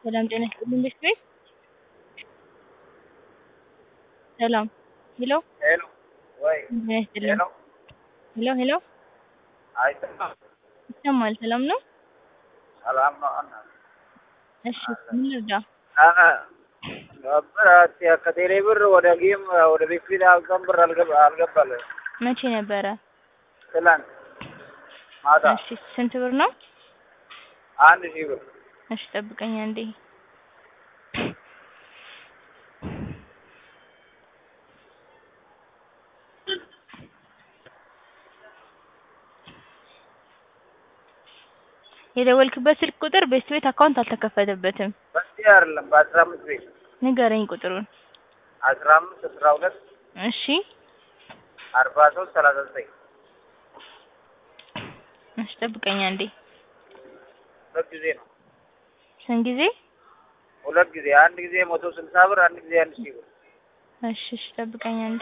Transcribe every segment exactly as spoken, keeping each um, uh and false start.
ሰላም ጤና ይስጥልኝ ቤት ሰላም ሄሎ ሄሎ ወይ ጤና ይስጥልኝ ሄሎ ሄሎ ሄሎ አይሰማም። ይሰማል ሰላም ነው? ሰላም ነው። እና እሺ ምን ልርዳ? አሀ ነበር ከቴሌ ብር ወደ ጌም ወደ ቢክሪ አልገም ብር አልገባ አልገባለ መቼ ነበረ? ትላንት ማታ እሺ ስንት ብር ነው? አንድ ሺህ ብር። እሺ ጠብቀኝ አንዴ የደወልክበት ስልክ ቁጥር ቤስት ቤት አካውንት አልተከፈተበትም። በዚህ አይደለም በአስራ አምስት ቤት ንገረኝ ቁጥሩን። አስራ አምስት አስራ ሁለት እሺ አርባ ሶስት ሰላሳ ዘጠኝ እሺ ጠብቀኝ አንዴ ሁለት ጊዜ ነው። ስንት ጊዜ? ሁለት ጊዜ አንድ ጊዜ መቶ ስልሳ ብር አንድ ጊዜ አንድ ሺህ ብር። እሺ እሺ ጠብቀኝ አንዴ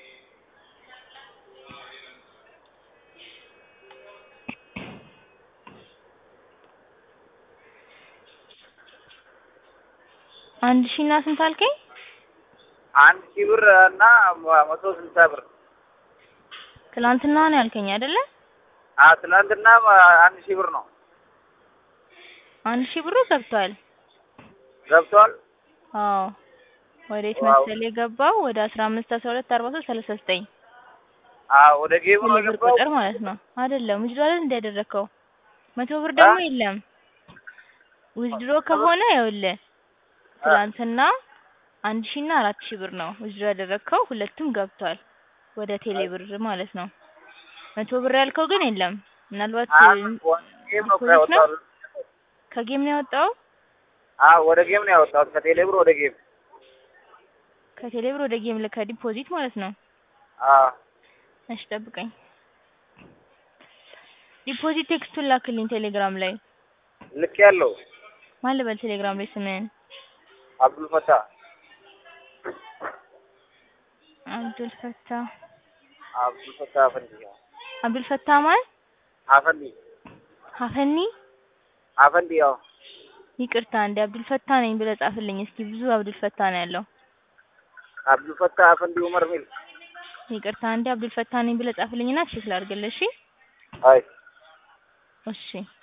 አንድ ሺህ እና ስንት አልከኝ? አንድ ሺህ ብር እና መቶ ስልሳ ብር። ትላንትና ነው ያልከኝ አይደለ? አዎ ትላንትና አንድ ሺህ ብር ነው። አንድ ሺህ ብሩ ገብቷል። ገብቷል? አዎ ወዴት ዋው። መሰለህ የገባው? ወደ አስራ አምስት አስራ ሁለት አርባ ሶስት ሰላሳ ዘጠኝ አዎ ወደ ጌሙ ነው ብር የገባው። ቁጥር ማለት ነው አይደለም? ዊዝድሮ አይደል እንዲያደረከው መቶ ብር ደግሞ የለም። ዊዝድሮ ከሆነ ይኸውልህ ትላንትና አንድ ሺህ እና አራት ሺህ ብር ነው ዊዝድሮ ያደረከው። ሁለቱም ገብቷል ወደ ቴሌ ብር ማለት ነው። መቶ ብር ያልከው ግን የለም። ምናልባት ጌም ነው ዲፖዚት ነው? ያወጣው። ከጌም ነው ያወጣው? አዎ ወደ ጌም ነው ያወጣው። ከቴሌ ብር ወደ ጌም። ከቴሌ ብር ወደ ጌም ልከህ ዲፖዚት ማለት ነው። አዎ እሺ ጠብቀኝ። ዲፖዚት ቴክስቱን ላክልኝ ቴሌግራም ላይ። ልክ ያለው ማን ልበል ቴሌግራም ላይ ስምህን? አብዱል ፈታ አብዱል ፈታ አብዱል ፈታ አፈንዲ አብዱል ፈታ ማን? አፈንዲ አፈኒ አፈንዲ ያው ይቅርታ እንደ አብዱል ፈታ ነኝ ብለህ ጻፍልኝ እስኪ። ብዙ አብዱል ፈታ ነው ያለው። አብዱል ፈታ አፈንዲ ዑመር ሚል ይቅርታ እንደ አብዱል ፈታ ነኝ ብለህ ጻፍልኝና ቼክ ላድርግልህ። እሺ አይ እሺ